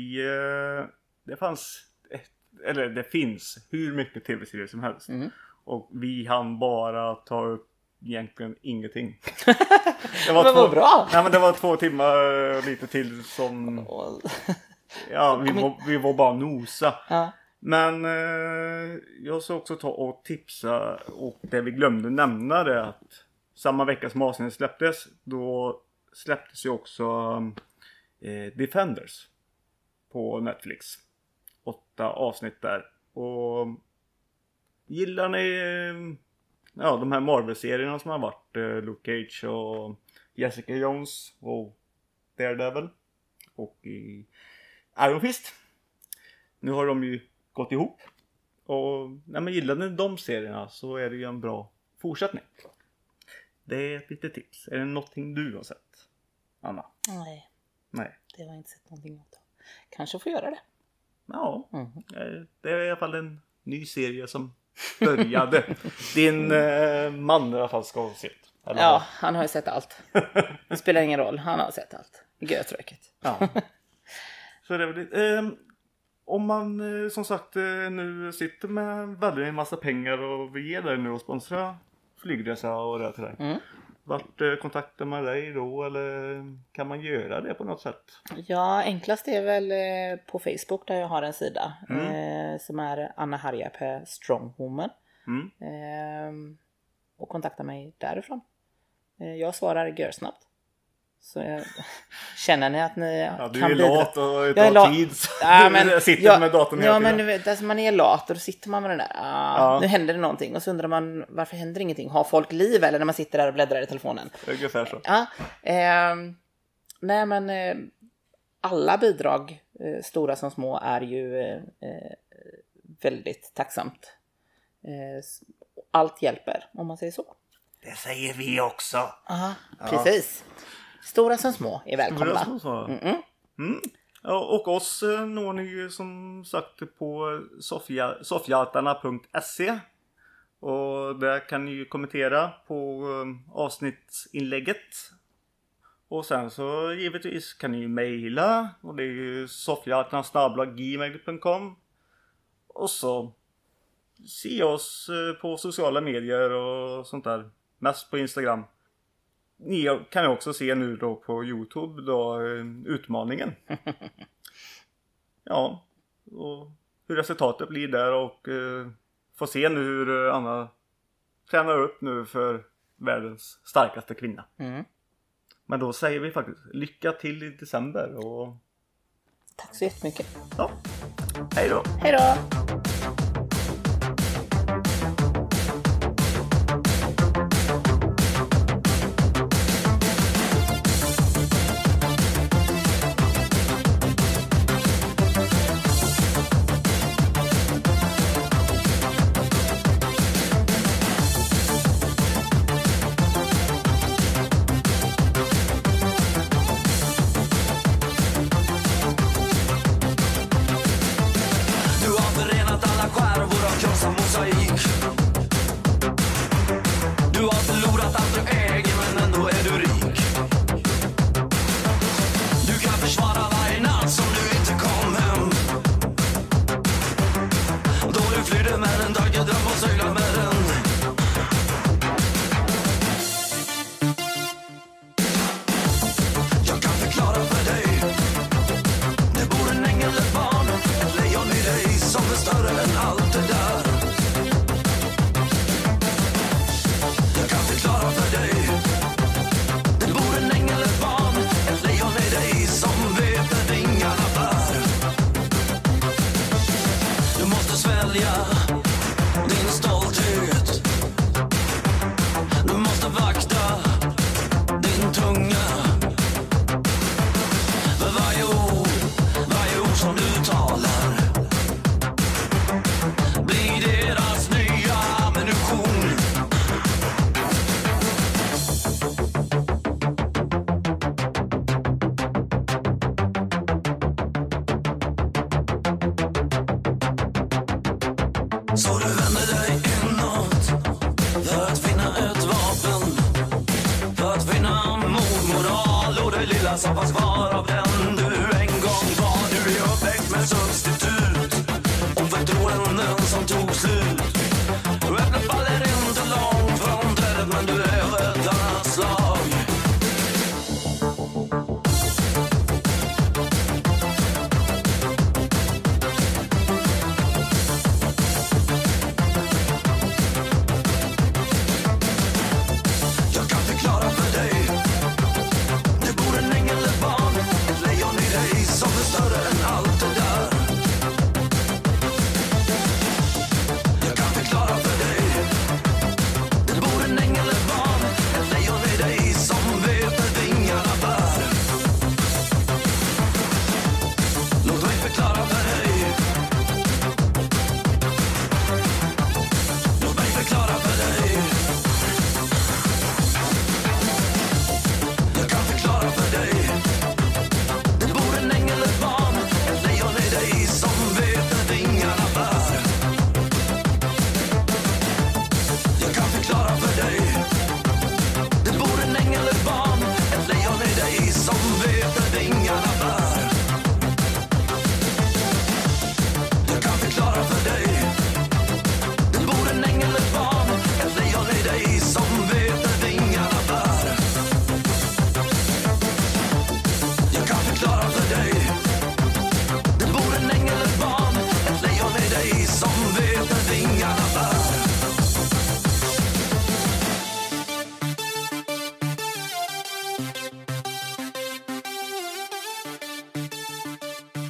det finns hur mycket tv-serier som helst. Och vi hann bara ta upp egentligen ingenting. Det var bra. Nej, men det var 2 timmar lite till som... Ja, vi var bara nosa. Ja. Men jag ska också ta och tipsa, och det vi glömde nämna det att samma vecka som avsnittet släpptes, då släpptes ju också Defenders på Netflix. 8 avsnitt där. Och gillar ni de här Marvel-serierna som har varit Luke Cage och Jessica Jones och Daredevil och Iron Fist. Nu har de ju gått ihop. Och när man gillar de serierna så är det ju en bra fortsättning. Det är ett litet tips. Är det någonting du har sett, Anna? Nej. Det har jag inte sett någonting åt. Kanske får göra det. Ja, det är i alla fall en ny serie som började. Din man i alla fall ska ha sett. Eller? Ja, han har ju sett allt. Det spelar ingen roll, han har sett allt. Götröket. Ja. Så det är väl om man som sagt nu sitter med väldigt en massa pengar och vill ge dig nu och sponsra flygresa och det till dig. Vart kontaktar man dig då, eller kan man göra det på något sätt? Ja, enklast är väl på Facebook där jag har en sida som är Anna Harjapää Strongwoman. Och kontakta mig därifrån. Jag svarar görsnabbt. Så känner ni att ni kan bidra? Du är lat och tar tid. Sitter med datorn hela tiden. Men du vet, alltså man är lat och då sitter man med den där. Nu händer det någonting. Och så undrar man, varför händer ingenting? Har folk liv eller när man sitter där och bläddrar i telefonen? Ungefär så. Ja. Nej, men alla bidrag, stora som små, är ju väldigt tacksamt. Allt hjälper, om man säger så. Det säger vi också. Aha, precis. Stora som små är välkomna. Ja, och oss når ni ju som sagt på soffhjaltarna.se. Och där kan ni ju kommentera på avsnittsinlägget. Och sen så givetvis kan ni ju mejla. Och det är ju soffhjaltarna@gmail.com. Och så se oss på sociala medier och sånt där. Mest på Instagram. Ni kan ju också se nu då på YouTube då utmaningen. Ja, och hur resultatet blir där, och få se nu hur Anna tränar upp nu för världens starkaste kvinna. Men då säger vi faktiskt lycka till i december. Och... Tack så jättemycket. Ja, hej då. Hej då. För att finna ett vapen, för att finna moral och det lilla som fanns kvar av den du en gång var. Du är uppväxt med substitut om förtroenden som tog slut. Äpplet faller inte långt från trädet, men du är ett annat slag. Jag kan förklara för dig. Det bor en ängel, ett barn, ett lejon i dig som är större än allt det där. Jag kan förklara för dig. Det bor en ängel, ett barn, ett lejon i dig som vet när vingarna bär. Låt mig förklara för dig. Låt mig förklara för dig. Jag kan förklara för dig. Det bor en ängel, ett barn, ett lejon i dig som vet när vingarna bär. Jag kan förklara för dig. Det bor en ängel, ett barn, ett lejon i dig som vet när vingarna bär. Jag kan förklara för dig. Det bor en ängel, ett barn, ett lejon i dig som vet när vingarna bär. Jag kan förklara för dig. Det bor en ängel, ett barn, ett lejon i dig som vet när vingarna bär.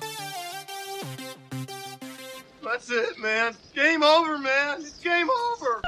That's it, man. Game over, man. It's game over.